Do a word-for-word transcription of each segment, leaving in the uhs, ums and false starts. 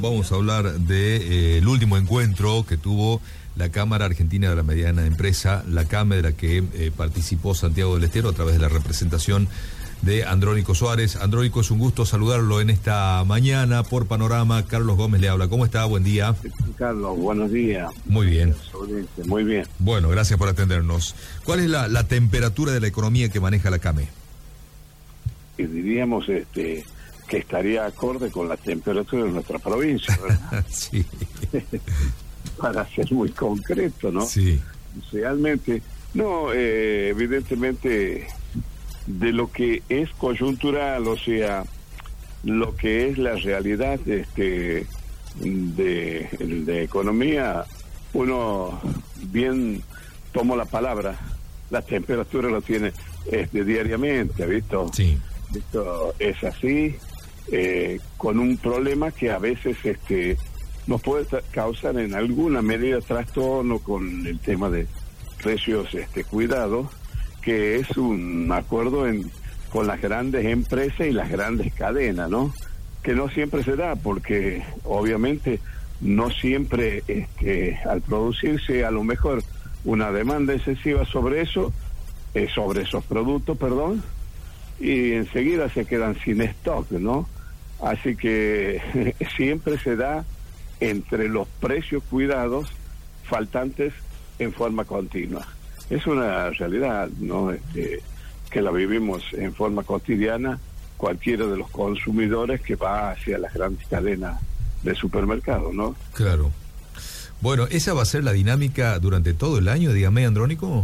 Vamos a hablar del de, eh, último encuentro que tuvo la Cámara Argentina de la Mediana Empresa, la CAME, de la que eh, participó Santiago del Estero a través de la representación de Andrónico Suárez. Andrónico, es un gusto saludarlo en esta mañana por Panorama. Carlos Gómez le habla. ¿Cómo está? Buen día. Carlos, buenos días. Muy bien. Muy bien. Bueno, gracias por atendernos. ¿Cuál es la, la temperatura de la economía que maneja la CAME? Y diríamos este que estaría acorde con la temperatura de nuestra provincia, ¿verdad? Sí. Para ser muy concreto, ¿no? Sí. Realmente, no, eh, evidentemente, de lo que es coyuntural, o sea, lo que es la realidad este de, de economía, uno bien tomó la palabra, la temperatura lo tiene este, diariamente, ¿visto? Sí. Esto es así, eh, con un problema que a veces este nos puede causar en alguna medida trastorno con el tema de precios este cuidados, que es un acuerdo en, con las grandes empresas y las grandes cadenas, ¿no? Que no siempre se da, porque obviamente no siempre este, al producirse a lo mejor una demanda excesiva sobre eso, eh, sobre esos productos, perdón, y enseguida se quedan sin stock, ¿no? Así que siempre se da entre los precios cuidados faltantes en forma continua. Es una realidad, ¿no? Este, que la vivimos en forma cotidiana cualquiera de los consumidores que va hacia las grandes cadenas de supermercados, ¿no? Claro. Bueno, ¿esa va a ser la dinámica durante todo el año, dígame, Andrónico?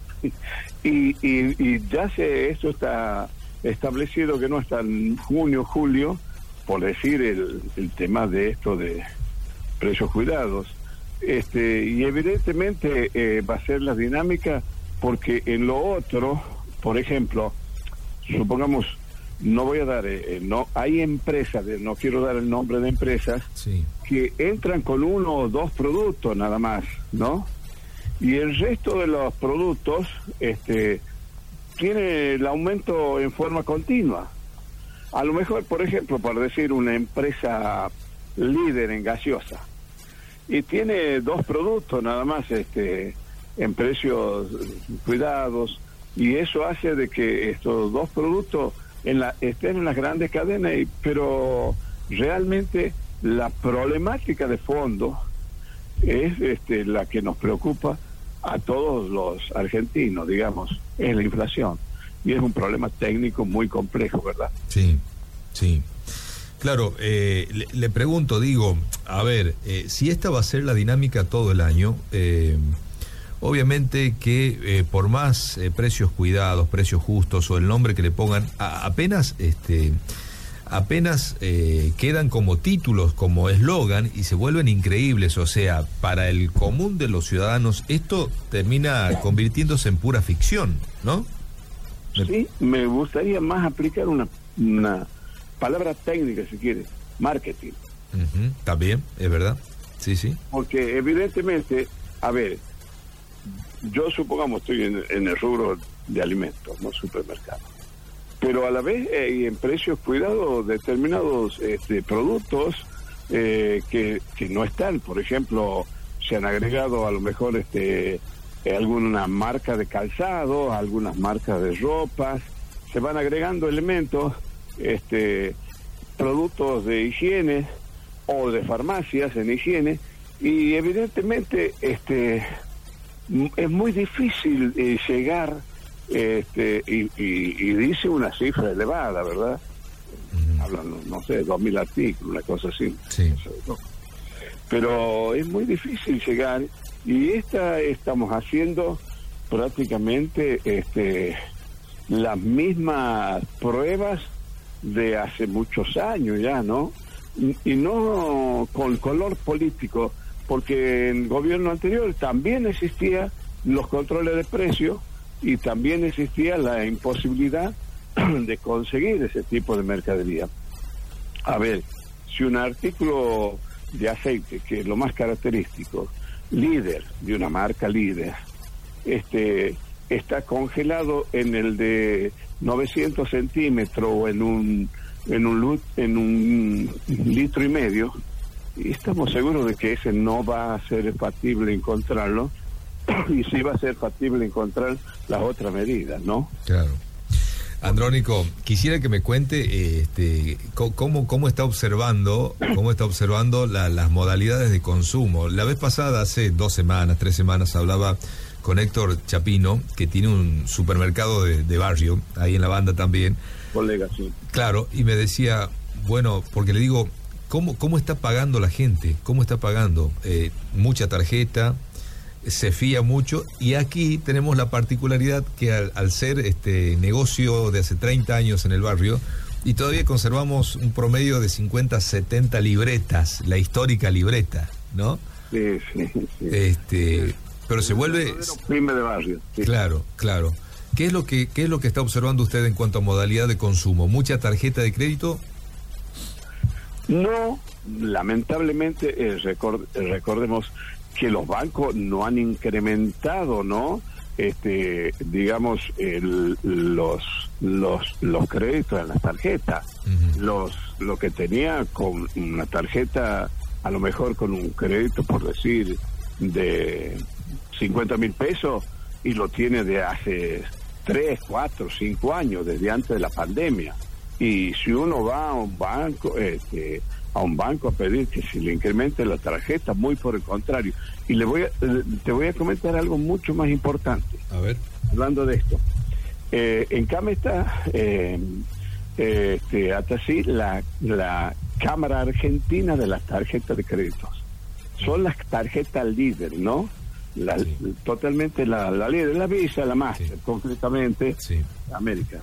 Y, y, y ya se esto está establecido que no hasta en junio, julio, por decir el, el tema de esto de precios cuidados, este y evidentemente eh, va a ser la dinámica, porque en lo otro, por ejemplo, supongamos, no voy a dar, eh, no hay empresas, de, no quiero dar el nombre de empresas, sí, que entran con uno o dos productos nada más, ¿no? Y el resto de los productos este tiene el aumento en forma continua. A lo mejor, por ejemplo, por decir, una empresa líder en gaseosa, y tiene dos productos nada más este en precios cuidados, y eso hace de que estos dos productos en la, estén en las grandes cadenas, y, pero realmente la problemática de fondo es este la que nos preocupa a todos los argentinos, digamos, es la inflación, y es un problema técnico muy complejo, ¿verdad? Sí, sí. Claro, eh, le, le pregunto, digo, a ver, eh, si esta va a ser la dinámica todo el año, eh, obviamente que eh, por más eh, precios cuidados, precios justos o el nombre que le pongan, a, apenas este apenas eh, quedan como títulos, como eslogan, y se vuelven increíbles. O sea, para el común de los ciudadanos esto termina convirtiéndose en pura ficción, ¿no? Sí, me gustaría más aplicar una, una palabra técnica, si quiere, marketing. Uh-huh, también, es verdad, sí, sí. Porque evidentemente, a ver, yo supongamos estoy en, en el rubro de alimentos, no supermercados, pero a la vez hay eh, en precios cuidados determinados este, productos eh, que, que no están. Por ejemplo, se han agregado a lo mejor este eh, alguna marca de calzado, algunas marcas de ropas, se van agregando elementos, este productos de higiene o de farmacias en higiene, y evidentemente este es muy difícil eh, llegar este y, y, y dice una cifra elevada, ¿verdad? Uh-huh. Hablan, no sé, dos mil artículos, una cosa así. Sí. No sé, no. Pero es muy difícil llegar, y esta estamos haciendo prácticamente este las mismas pruebas de hace muchos años ya, ¿no? Y, y no con color político, porque en el gobierno anterior también existían los controles de precios y también existía la imposibilidad de conseguir ese tipo de mercadería. A ver, si un artículo de aceite, que es lo más característico, líder, de una marca líder, este está congelado en el de novecientos centímetros o en un en un en un litro y medio, y estamos seguros de que ese no va a ser factible encontrarlo, y sí va a ser factible encontrar las otras medidas, ¿no? Claro. Andrónico, quisiera que me cuente este, cómo, cómo está observando, cómo está observando la, las modalidades de consumo. La vez pasada, hace dos semanas, tres semanas, hablaba con Héctor Chapino, que tiene un supermercado de, de barrio, ahí en la banda también. Colega, sí. Claro, y me decía, bueno, porque le digo, ¿cómo, cómo está pagando la gente? ¿Cómo está pagando? Eh, mucha tarjeta, se fía mucho, y aquí tenemos la particularidad que al, al ser este negocio de hace treinta años en el barrio, y todavía conservamos un promedio de cincuenta, setenta libretas, la histórica libreta, ¿no? Sí, sí, sí. Este, sí. Pero se vuelve... Pyme de barrio. Sí. Claro, claro. ¿Qué es lo que, qué es lo que está observando usted en cuanto a modalidad de consumo? ¿Mucha tarjeta de crédito? No, lamentablemente, eh, record, eh, recordemos que los bancos no han incrementado, ¿no? Este, digamos, el, los, los, los créditos en las tarjetas. Uh-huh. Los, lo que tenía con una tarjeta, a lo mejor con un crédito, por decir, de cincuenta mil pesos, y lo tiene de hace tres, cuatro, cinco años, desde antes de la pandemia. Y si uno va a un banco, este, a un banco a pedir que se le incremente la tarjeta, muy por el contrario. Y le voy a, te voy a comentar algo mucho más importante. A ver. Hablando de esto. Eh, en Cama está, eh, eh, este, hasta así, la, la Cámara Argentina de las Tarjetas de Créditos. Son las tarjetas líder, ¿no? La, sí. Totalmente la, la líder, la Visa, la Master, sí. Concretamente, sí. América.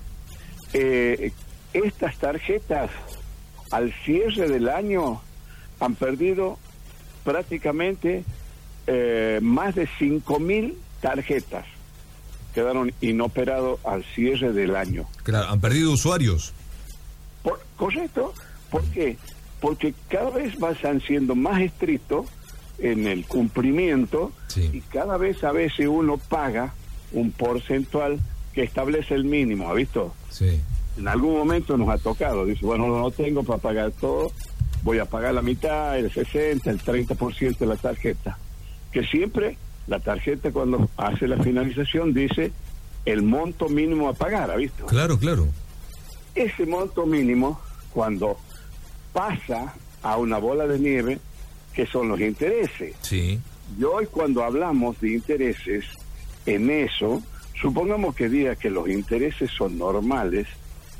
Eh, estas tarjetas, al cierre del año, han perdido prácticamente eh, más de cinco mil tarjetas. Quedaron inoperados al cierre del año. Claro, han perdido usuarios. Por, correcto. ¿Por qué? Porque cada vez van siendo más estrictos en el cumplimiento, sí. Y cada vez a veces uno paga un porcentual que establece el mínimo, ¿ha visto? Sí. En algún momento nos ha tocado, dice, bueno, no tengo para pagar todo, voy a pagar la mitad, el sesenta, el treinta por ciento de la tarjeta. Que siempre la tarjeta, cuando hace la finalización, dice el monto mínimo a pagar, ¿ha visto? Claro, claro. Ese monto mínimo, cuando pasa a una bola de nieve, que son los intereses. Sí. Y hoy, cuando hablamos de intereses, en eso, supongamos que diga que los intereses son normales,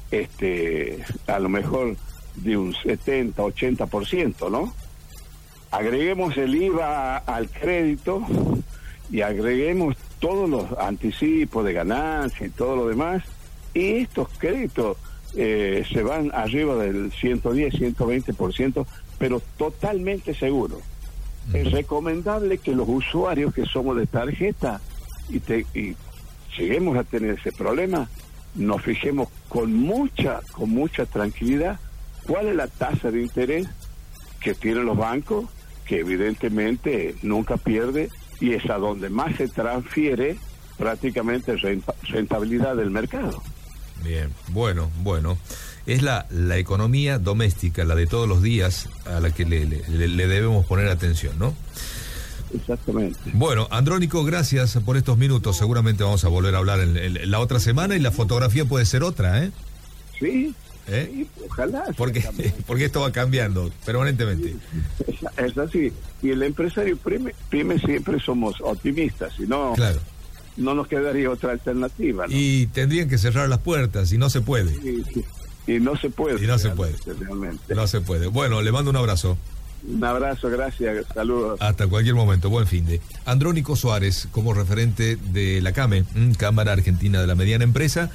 este, a lo mejor de un setenta, ochenta por ciento, ¿no? Agreguemos el I V A al crédito y agreguemos todos los anticipos de ganancia y todo lo demás, y estos créditos eh, se van arriba del ciento diez, ciento veinte por ciento, pero totalmente seguro. Uh-huh. Es recomendable que los usuarios que somos de tarjeta y, te, y lleguemos a tener ese problema, nos fijemos con mucha, con mucha tranquilidad cuál es la tasa de interés que tienen los bancos, que evidentemente nunca pierde, y es a donde más se transfiere prácticamente rentabilidad del mercado. Bien, bueno, bueno. Es la, la economía doméstica, la de todos los días, a la que le, le, le debemos poner atención, ¿no? Exactamente. Bueno, Andrónico, gracias por estos minutos. Seguramente vamos a volver a hablar en, en la otra semana, y la fotografía puede ser otra, ¿eh? Sí, ¿Eh? sí, ojalá. Porque, porque esto va cambiando permanentemente. Sí, es, es así. Y el empresario pyme, pyme siempre somos optimistas, si no, claro, no nos quedaría otra alternativa, ¿no? Y tendrían que cerrar las puertas, y no se puede. Sí, sí. Y no se puede. Y no se puede. Realmente. No se puede. Bueno, le mando un abrazo. Un abrazo, gracias, saludos. Hasta cualquier momento, buen fin de. Andrónico Suárez, como referente de la CAME, Cámara Argentina de la Mediana Empresa.